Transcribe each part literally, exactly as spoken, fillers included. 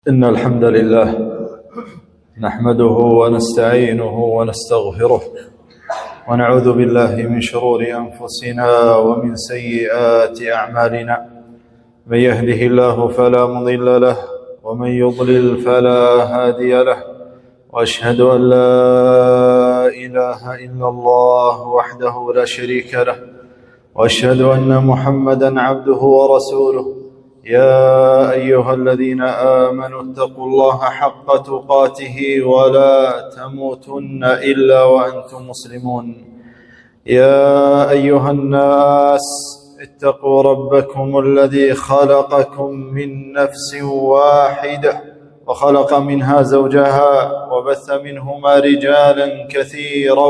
إن الحمد لله نحمده ونستعينه ونستغفره ونعوذ بالله من شرور أنفسنا ومن سيئات أعمالنا. من يهده الله فلا مضل له ومن يضلل فلا هادي له، وأشهد أن لا إله إلا الله وحده لا شريك له، وأشهد أن محمدًا عبده ورسوله. يا أيها الذين آمنوا اتقوا الله حق تقاته ولا تموتن إلا وأنتم مسلمون. يا أيها الناس اتقوا ربكم الذي خلقكم من نفس واحدة وخلق منها زوجها وبث منهما رجالا كثيرا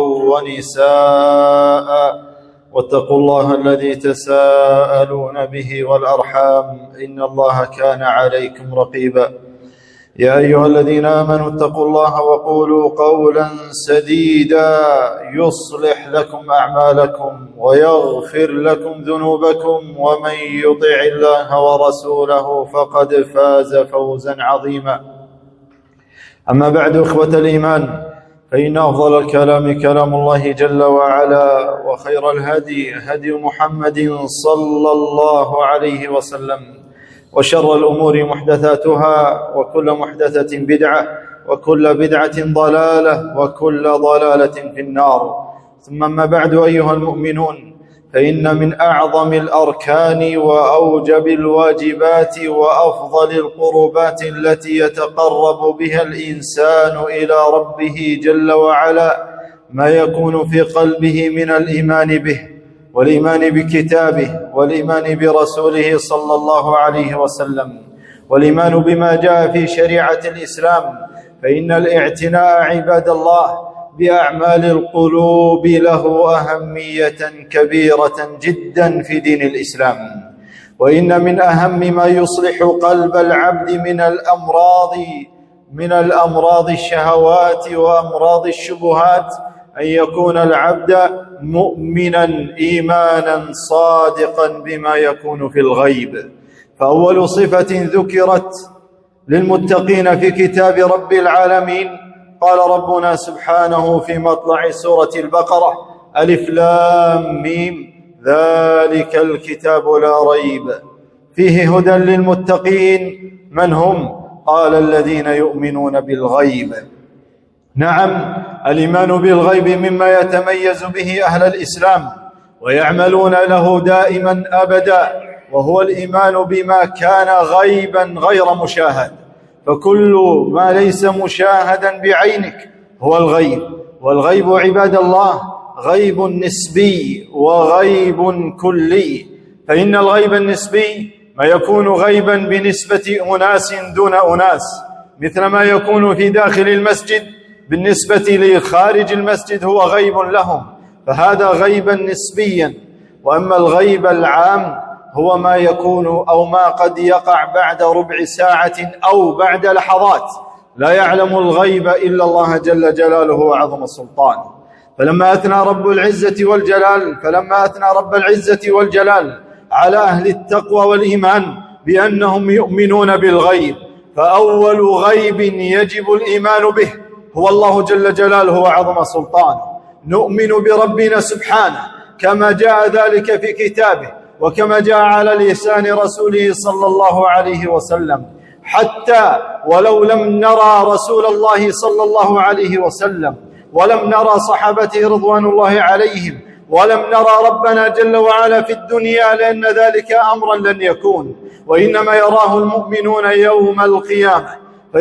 ونساء، واتقوا الله الذي تساءلون به والأرحام إن الله كان عليكم رقيبا. يا أيها الذين آمنوا اتقوا الله وقولوا قولا سديدا يصلح لكم أعمالكم ويغفر لكم ذنوبكم، ومن يطع الله ورسوله فقد فاز فوزا عظيما. أما بعد، إخوة الإيمان، فإن أفضل الكلام كلام الله جل وعلا، وخير الهدي هدي محمد صلى الله عليه وسلم، وشر الأمور محدثاتها، وكل محدثة بدعة، وكل بدعة ضلالة، وكل ضلالة في النار. ثم ما بعد، أيها المؤمنون، فإن من أعظم الأركان وأوجب الواجبات وأفضل القربات التي يتقرب بها الإنسان إلى ربه جل وعلا ما يكون في قلبه من الإيمان به، والإيمان بكتابه، والإيمان برسوله صلى الله عليه وسلم، والإيمان بما جاء في شريعة الإسلام. فإن الاعتناء عباد الله بأعمال القلوب له أهمية كبيرة جدا في دين الإسلام. وإن من أهم ما يصلح قلب العبد من الأمراض من الأمراض الشهوات وأمراض الشبهات أن يكون العبد مؤمنا إيمانا صادقا بما يكون في الغيب. فأول صفة ذكرت للمتقين في كتاب رب العالمين قال ربنا سبحانه في مطلع سورة البقرة: ألف لام ميم ذلك الكتاب لا ريب فيه هدى للمتقين. من هم؟ قال الذين يؤمنون بالغيب. نعم، الإيمان بالغيب مما يتميز به أهل الإسلام ويعملون له دائما أبدا، وهو الإيمان بما كان غيبا غير مشاهد. فكل ما ليس مشاهدا بعينك هو الغيب. والغيب عباد الله غيب نسبي وغيب كلي. فإن الغيب النسبي ما يكون غيبا بنسبة أناس دون أناس، مثل ما يكون في داخل المسجد بالنسبة لخارج المسجد هو غيب لهم، فهذا غيبا نسبيا. وأما الغيب العام هو ما يكون أو ما قد يقع بعد ربع ساعة أو بعد لحظات، لا يعلم الغيب إلا الله جل جلاله وعظم سلطانه. فلما أثنى رب العزة والجلال فلما أثنى رب العزة والجلال على أهل التقوى والإيمان بأنهم يؤمنون بالغيب، فأول غيب يجب الإيمان به هو الله جل جلاله وعظم سلطانه. نؤمن بربنا سبحانه كما جاء ذلك في كتابه، وكما جاء على لسان رسوله صلى الله عليه وسلم، حتى ولو لم نرى رسول الله صلى الله عليه وسلم، ولم نرى صحابته رضوان الله عليهم، ولم نرى ربنا جل وعلا في الدنيا، لأن ذلك أمرا لن يكون، وإنما يراه المؤمنون يوم القيامة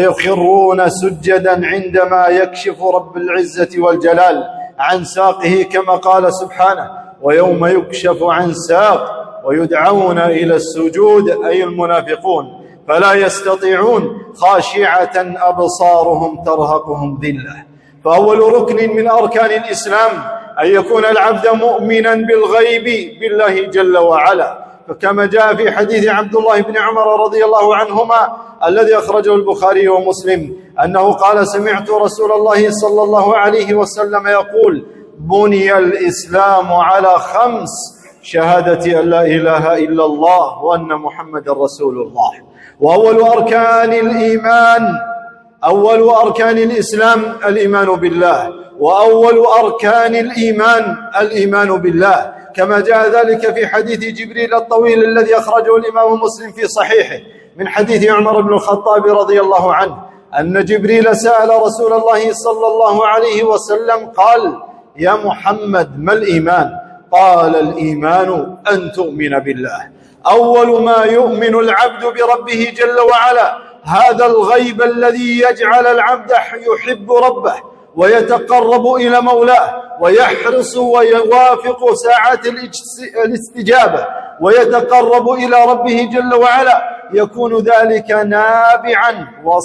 فيخرون سجدا عندما يكشف رب العزة والجلال عن ساقه، كما قال سبحانه: ويوم يكشف عن ساق ويدعون إلى السجود، أي المنافقون، فلا يستطيعون، خاشعة أبصارهم ترهقهم ذلة. فأول ركن من أركان الإسلام أن يكون العبد مؤمنا بالغيب بالله جل وعلا. فكما جاء في حديث عبد الله بن عمر رضي الله عنهما الذي أخرجه البخاري ومسلم أنه قال: سمعت رسول الله صلى الله عليه وسلم يقول: بني الإسلام على خمس: شهادة أن لا إله إلا الله وأن محمد رسول الله، وأول أركان الإيمان أول أركان الإسلام الإيمان بالله، وأول أركان الإيمان الإيمان بالله، كما جاء ذلك في حديث جبريل الطويل الذي أخرجه الإمام مسلم في صحيحه من حديث عمر بن الخطاب رضي الله عنه أن جبريل سأل رسول الله صلى الله عليه وسلم قال: يا محمد ما الإيمان؟ قال: الإيمان أن تؤمن بالله. أول ما يؤمن العبد بربه جل وعلا هذا الغيب الذي يجعل العبد يحب ربه ويتقرب إلى مولاه ويحرص ويوافق ساعات الاستجابة ويتقرب إلى ربه جل وعلا، يكون ذلك نابعا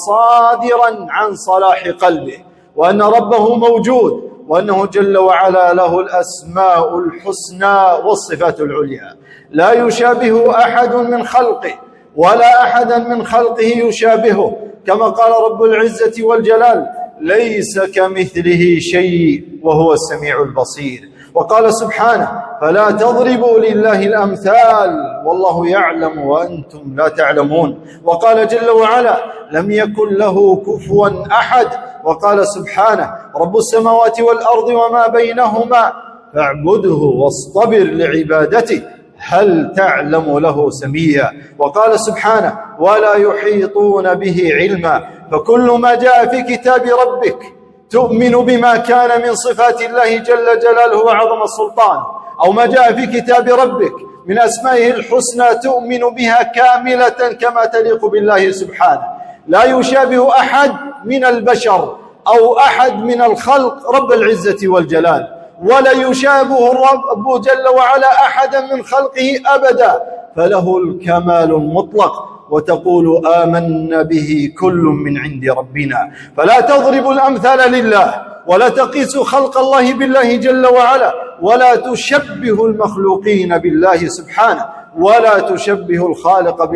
وصادرا عن صلاح قلبه، وأن ربه موجود، وأنه جل وعلا له الأسماء الحسنى والصفات العليا، لا يشابه أحد من خلقه ولا أحدا من خلقه يشابهه، كما قال رب العزة والجلال: ليس كمثله شيء وهو السميع البصير. وقال سبحانه: فلا تضربوا لله الأمثال والله يعلم وأنتم لا تعلمون. وقال جل وعلا: لم يكن له كفوا أحد. وقال سبحانه: رب السماوات والأرض وما بينهما فاعبده واصطبر لعبادته هل تعلم له سميا. وقال سبحانه: ولا يحيطون به علما. فكل ما جاء في كتاب ربك تؤمن بما كان من صفات الله جل جلاله وعظم السلطان، أو ما جاء في كتاب ربك من أسمائه الحسنى تؤمن بها كاملة كما تليق بالله سبحانه، لا يشابه أحد من البشر أو أحد من الخلق رب العزة والجلال، ولا يشابه الرب جل وعلا أحدا من خلقه أبدا، فله الكمال المطلق. وتقول: آمنا به كل من عند ربنا. فلا تضرب الأمثال لله، ولا تقيس خلق الله بالله جل وعلا، ولا تشبه المخلوقين بالله سبحانه، ولا تشبه الخالق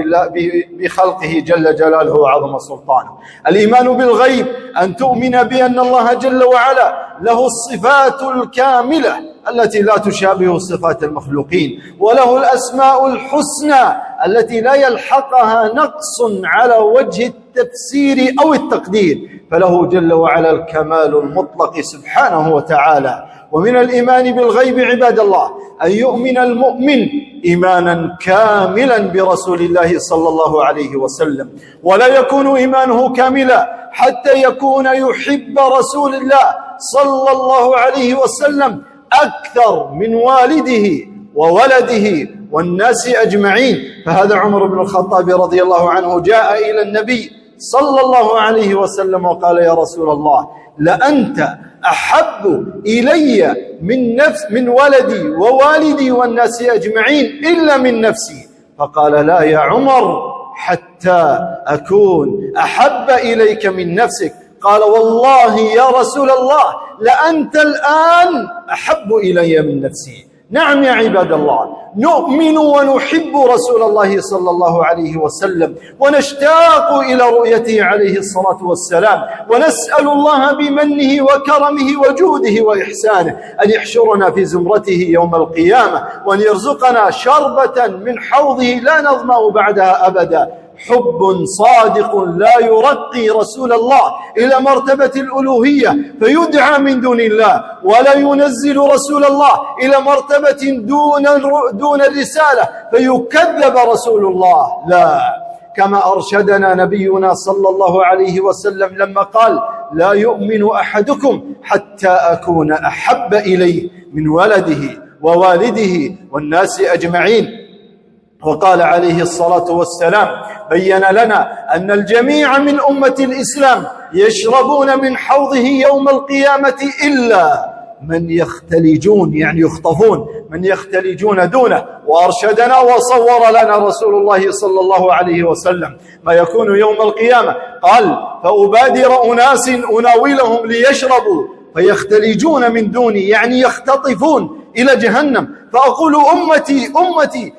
بخلقه جل جلاله وعظم سلطانه. الإيمان بالغيب أن تؤمن بأن الله جل وعلا له الصفات الكاملة التي لا تشابه صفات المخلوقين، وله الأسماء الحسنى التي لا يلحقها نقص على وجه التفسير أو التقدير، فله جل وعلا الكمال المطلق سبحانه وتعالى. ومن الإيمان بالغيب عباد الله أن يؤمن المؤمن إيمانا كاملا برسول الله صلى الله عليه وسلم، ولا يكون إيمانه كاملا حتى يكون يحب رسول الله صلى الله عليه وسلم أكثر من والده وولده والناس أجمعين. فهذا عمر بن الخطاب رضي الله عنه جاء إلى النبي صلى الله عليه وسلم وقال: يا رسول الله، لأنت أحب إلي من نفس من ولدي ووالدي والناس أجمعين إلا من نفسي. فقال: لا يا عمر، حتى أكون أحب إليك من نفسك. قال: والله يا رسول الله لأنت الآن أحب إلي من نفسي. نعم يا عباد الله، نؤمن ونحب رسول الله صلى الله عليه وسلم، ونشتاق إلى رؤيته عليه الصلاة والسلام، ونسأل الله بمنه وكرمه وجوده وإحسانه أن يحشرنا في زمرته يوم القيامة، وأن يرزقنا شربة من حوضه لا نظمأ بعدها أبدا. حب صادق لا يرقي رسول الله إلى مرتبة الألوهية فيدعى من دون الله، ولا ينزل رسول الله إلى مرتبة دون دون الرسالة فيكذب رسول الله، لا، كما أرشدنا نبينا صلى الله عليه وسلم لما قال: لا يؤمن أحدكم حتى أكون أحب إليه من ولده ووالده والناس أجمعين. وقال عليه الصلاة والسلام: بين لنا أن الجميع من أمة الإسلام يشربون من حوضه يوم القيامة إلا من يختلجون، يعني يخطفون، من يختلجون دونه. وأرشدنا وصور لنا رسول الله صلى الله عليه وسلم ما يكون يوم القيامة، قال: فأبادر أناس أناولهم ليشربوا فيختلجون من دوني، يعني يختطفون إلى جهنم، فأقول: أمتي أمتي،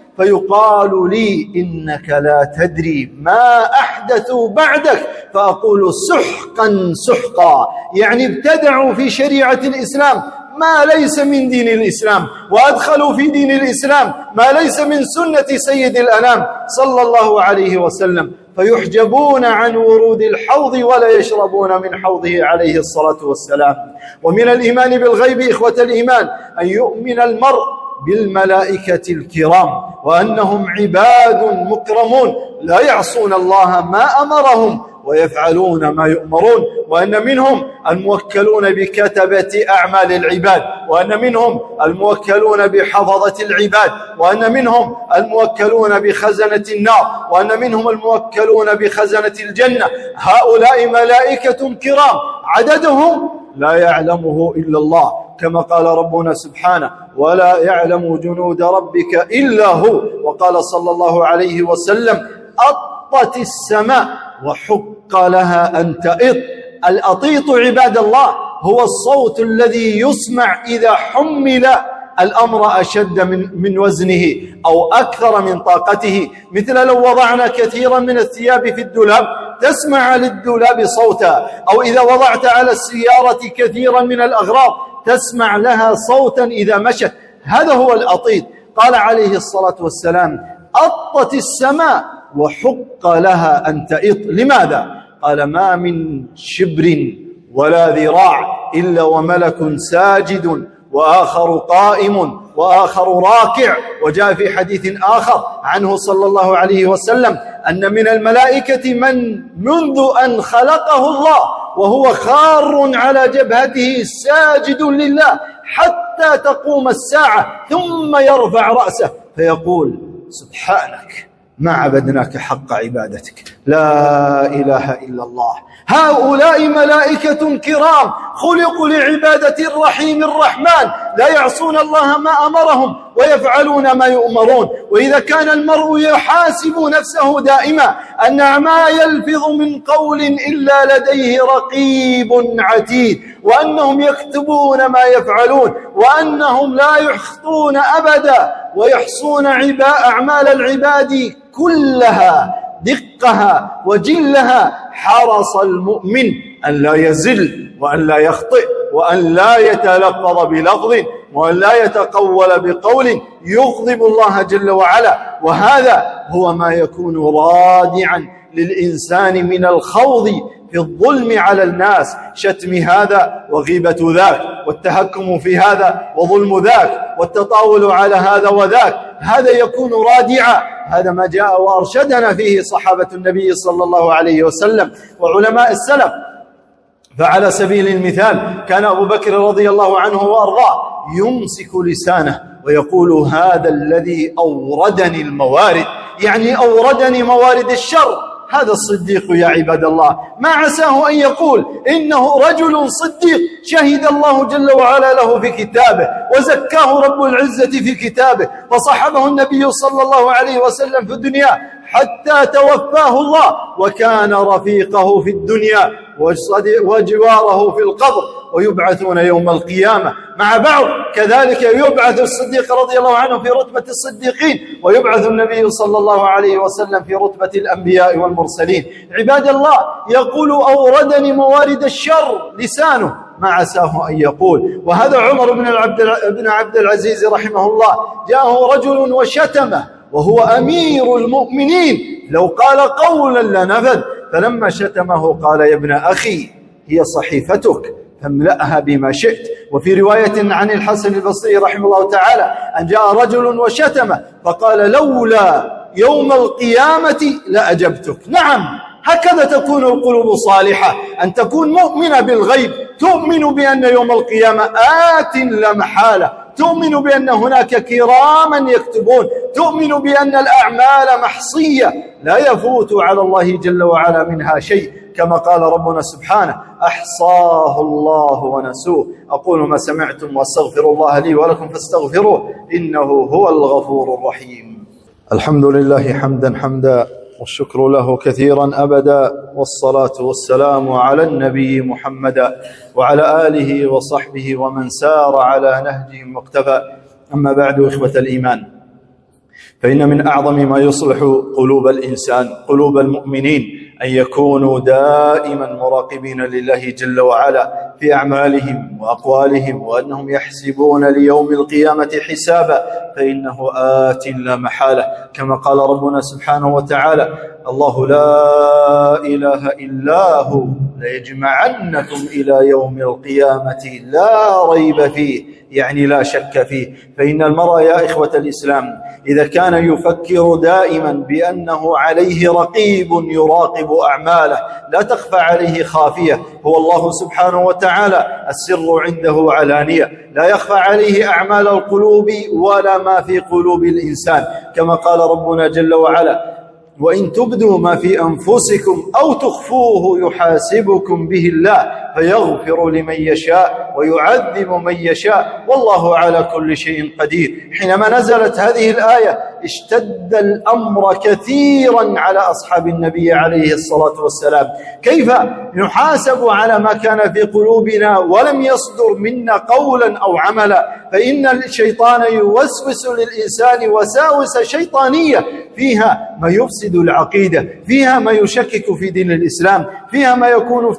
فيقال لي: إنك لا تدري ما أحدثوا بعدك، فأقول: سحقا سحقا، يعني ابتدعوا في شريعة الإسلام ما ليس من دين الإسلام، وأدخلوا في دين الإسلام ما ليس من سنة سيد الأنام صلى الله عليه وسلم، فيحجبون عن ورود الحوض ولا يشربون من حوضه عليه الصلاة والسلام. ومن الإيمان بالغيب إخوة الإيمان أن يؤمن المرء بالملائكة الكرام، وأنهم عباد مكرمون لا يعصون الله ما أمرهم ويفعلون ما يؤمرون، وأن منهم الموكلون بكتبة أعمال العباد، وأن منهم الموكلون بحفظة العباد، وأن منهم الموكلون بخزنة النار، وأن منهم الموكلون بخزنة الجنة. هؤلاء ملائكة كرام عددهم لا يعلمه إلا الله، كما قال ربنا سبحانه: ولا يعلم جنود ربك إلا هو. وقال صلى الله عليه وسلم: أطت السماء وحق لها أن تئط. الأطيط عباد الله هو الصوت الذي يسمع إذا حمل الأمر أشد من, من وزنه أو أكثر من طاقته، مثل لو وضعنا كثيرا من الثياب في الدولاب تسمع للدولاب صوتا، أو إذا وضعت على السيارة كثيرا من الأغراض تسمع لها صوتا إذا مشت. هذا هو الأطيط. قال عليه الصلاة والسلام: أطت السماء وحق لها أن تئط. لماذا؟ قال: ما من شبر ولا ذراع إلا وملك ساجد وآخر قائم وآخر راكع. وجاء في حديث آخر عنه صلى الله عليه وسلم أن من الملائكة من منذ أن خلقه الله وهو خار على جبهته ساجد لله حتى تقوم الساعة، ثم يرفع رأسه فيقول: سبحانك ما عبدناك حق عبادتك، لا إله إلا الله. هؤلاء ملائكة كرام خلقوا لعبادة الرحيم الرحمن، لا يعصون الله ما أمرهم ويفعلون ما يؤمرون. وإذا كان المرء يحاسب نفسه دائما أن ما يلفظ من قول إلا لديه رقيب عتيد، وأنهم يكتبون ما يفعلون، وأنهم لا يخطون أبدا، ويحصون أعمال العباد كلها دقها وجلها، حرص المؤمن أن لا يزل وأن لا يخطئ وأن لا يتلفظ بلفظ وأن لا يتقول بقول يغضب الله جل وعلا. وهذا هو ما يكون رادعا للإنسان من الخوض في الظلم على الناس، شتم هذا وغيبة ذاك، والتهكم في هذا وظلم ذاك، والتطاول على هذا وذاك. هذا يكون رادعا. هذا ما جاء وأرشدنا فيه صحابة النبي صلى الله عليه وسلم وعلماء السلف. فعلى سبيل المثال كان أبو بكر رضي الله عنه وأرضاه يمسك لسانه ويقول: هذا الذي أوردني الموارد، يعني أوردني موارد الشر. هذا الصديق يا عباد الله، ما عساه أن يقول إنه رجل صديق شهد الله جل وعلا له في كتابه، وزكاه رب العزة في كتابه، وصحبه النبي صلى الله عليه وسلم في الدنيا حتى توفاه الله، وكان رفيقه في الدنيا وجواره في القبر، ويبعثون يوم القيامة مع بعض. كذلك يبعث الصديق رضي الله عنه في رتبة الصديقين، ويبعث النبي صلى الله عليه وسلم في رتبة الأنبياء والمرسلين. عباد الله، يقول: أوردني موارد الشر لسانه، ما عساه أن يقول. وهذا عمر بن بن عبد العزيز رحمه الله، جاءه رجل وشتمه وهو أمير المؤمنين، لو قال قولا لنفذ، فلما شتمه قال: يا ابن أخي هي صحيفتك فاملأها بما شئت. وفي رواية عن الحسن البصري رحمه الله تعالى أن جاء رجل وشتمه فقال: لولا يوم القيامة لأجبتك. نعم، هكذا تكون القلوب صالحة، أن تكون مؤمنة بالغيب، تؤمن بأن يوم القيامة آت لا محالة، تؤمن بأن هناك كراما يكتبون، تؤمن بأن الأعمال محصية لا يفوت على الله جل وعلا منها شيء، كما قال ربنا سبحانه: أحصاه الله ونسوه. أقول ما سمعتم واستغفر الله لي ولكم فاستغفروه إنه هو الغفور الرحيم. الحمد لله حمدا حمدا، والشكر له كثيرا أبدا، والصلاة والسلام على النبي محمد وعلى آله وصحبه ومن سار على نهجهم واقتفى. أما بعد، إخوة الإيمان، فإن من أعظم ما يصلح قلوب الإنسان، قلوب المؤمنين، أن يكونوا دائما مراقبين لله جل وعلا في أعمالهم وأقوالهم، وأنهم يحسبون ليوم القيامة حسابا فإنه آت لا محالة، كما قال ربنا سبحانه وتعالى: الله لا إله إلا هو ليجمعنكم إلى يوم القيامة لا ريب فيه، يعني لا شك فيه. فإن المرء يا إخوة الإسلام إذا كان يفكر دائما بأنه عليه رقيب يراقب أعماله لا تخفى عليه خافية، هو الله سبحانه وتعالى، السر عنده علانية، لا يخفى عليه أعمال القلوب ولا ما في قلوب الإنسان، كما قال ربنا جل وعلا: وإن تبدوا ما في أنفسكم أو تخفوه يحاسبكم به الله فيغفر لمن يشاء ويعذب من يشاء والله على كل شيء قدير. حينما نزلت هذه الآية اشتد الأمر كثيرا على أصحاب النبي عليه الصلاة والسلام، كيف نحاسب على ما كان في قلوبنا ولم يصدر منا قولا أو عملا؟ فإن الشيطان يوسوس للإنسان وساوس شيطانية فيها ما يفسد العقيدة، فيها ما يشكك في دين الإسلام، فيها ما يكون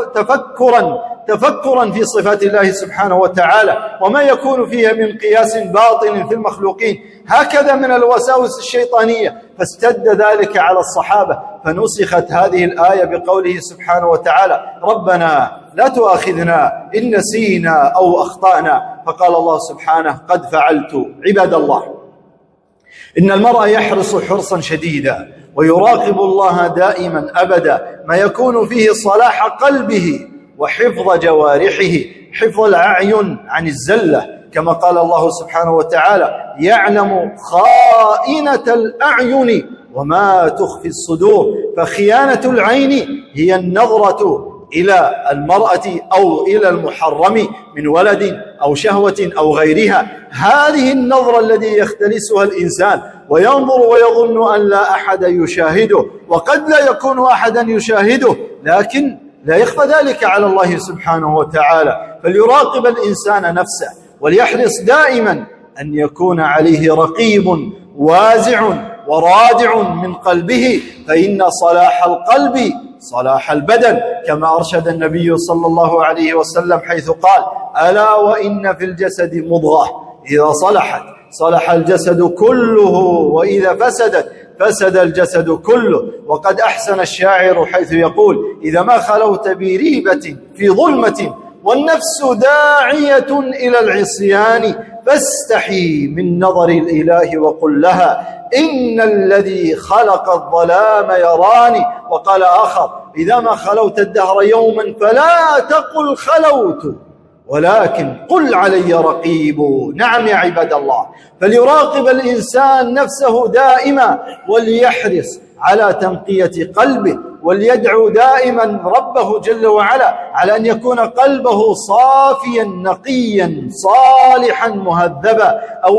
تفكرا تفكرا في صفات الله سبحانه وتعالى، وما يكون فيها من قياس باطل في المخلوقين، هكذا من الوساوس الشيطانية. فاستد ذلك على الصحابة فنسخت هذه الآية بقوله سبحانه وتعالى: ربنا لا تؤاخذنا إن نسينا أو أخطأنا. فقال الله سبحانه: قد فعلت. عباد الله، إن المرء يحرص حرصا شديدا ويراقب الله دائما أبدا ما يكون فيه صلاح قلبه وحفظ جوارحه، حفظ الأعين عن الزلة، كما قال الله سبحانه وتعالى: يعلم خائنة الأعين وما تخفي الصدور. فخيانة العين هي النظرة إلى المرأة أو إلى المحرم من ولد أو شهوة أو غيرها، هذه النظرة التي يختلسها الإنسان وينظر ويظن أن لا أحد يشاهده، وقد لا يكون أحدا يشاهده، لكن لا يخفى ذلك على الله سبحانه وتعالى. فليراقب الإنسان نفسه وليحرص دائما أن يكون عليه رقيب وازع ورادع من قلبه، فإن صلاح القلب صلاح البدن، كما أرشد النبي صلى الله عليه وسلم حيث قال: ألا وإن في الجسد مضغة إذا صلحت صلح الجسد كله وإذا فسدت فسد الجسد كله. وقد أحسن الشاعر حيث يقول: إذا ما خلوت بريبة في ظلمة والنفس داعية إلى العصيان فاستحي من نظر الإله وقل لها إن الذي خلق الظلام يراني. وقال آخر: إذا ما خلوت الدهر يوما فلا تقل خلوت ولكن قل علي رقيب. نعم يا عباد الله، فليراقب الإنسان نفسه دائما وليحرص على تنقية قلبه، وليدعو دائما ربه جل وعلا على أن يكون قلبه صافيا نقيا صالحا مهذبا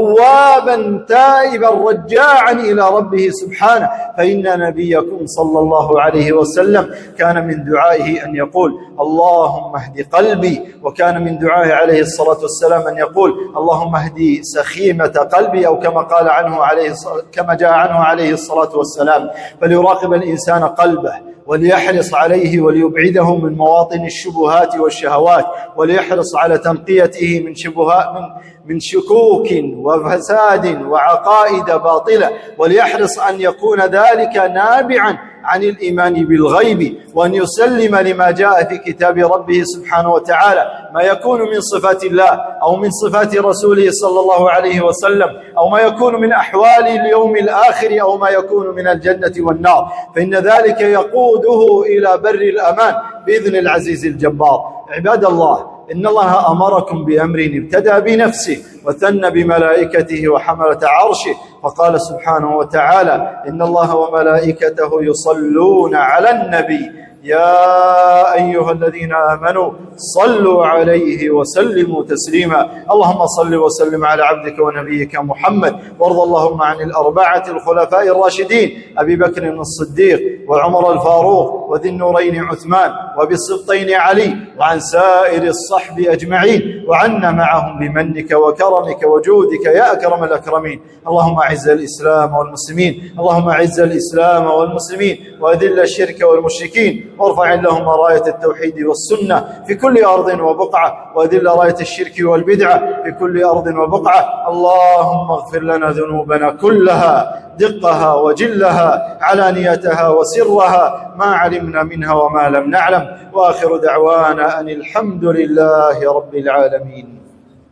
أوابا تائبا رجاعا إلى ربه سبحانه. فإن نبيكم صلى الله عليه وسلم كان من دعائه أن يقول: اللهم اهد قلبي، وكان من دعائه عليه الصلاة والسلام أن يقول: اللهم اهدي سخيمة قلبي، أو كما قال عنه عليه كما جاء عنه عليه الصلاة والسلام. فليراقب الإنسان قلبه وليحرص عليه وليبعده من مواطن الشبهات والشهوات، وليحرص على تنقيته من شبهات من من شكوك وفساد وعقائد باطلة، وليحرص أن يكون ذلك نابعا عن الإيمان بالغيب، وأن يسلم لما جاء في كتاب ربه سبحانه وتعالى، ما يكون من صفات الله أو من صفات رسوله صلى الله عليه وسلم، أو ما يكون من أحوال اليوم الآخر، أو ما يكون من الجنة والنار، فإن ذلك يقوده إلى بر الأمان بإذن العزيز الجبار. عباد الله، إن الله أمركم بأمر ابتدأ بنفسه وثنى بملائكته وحملة عرشه، فقال سبحانه وتعالى: إن الله وملائكته يصلون على النبي يا أيها الذين آمنوا صلوا عليه وسلموا تسليما. اللهم صل وسلم على عبدك ونبيك محمد، وارض اللهم عن الأربعة الخلفاء الراشدين أبي بكر الصديق وعمر الفاروق وذي النورين عثمان وبالسبطين علي، وعن سائر الصحب أجمعين، وعنا معهم بمنك وكرمك وجودك يا أكرم الأكرمين. اللهم أعز الإسلام والمسلمين، اللهم أعز الإسلام والمسلمين وأذل الشرك والمشركين، وارفع اللهم راية التوحيد والسنة في كل أرض وبقعة، وأذل راية الشرك والبدعة في كل أرض وبقعة. اللهم اغفر لنا ذنوبنا كلها، دقها وجلها، علانيتها وسرها، ما علمنا منها وما لم نعلم، وآخر دعوانا أن الحمد لله رب العالمين.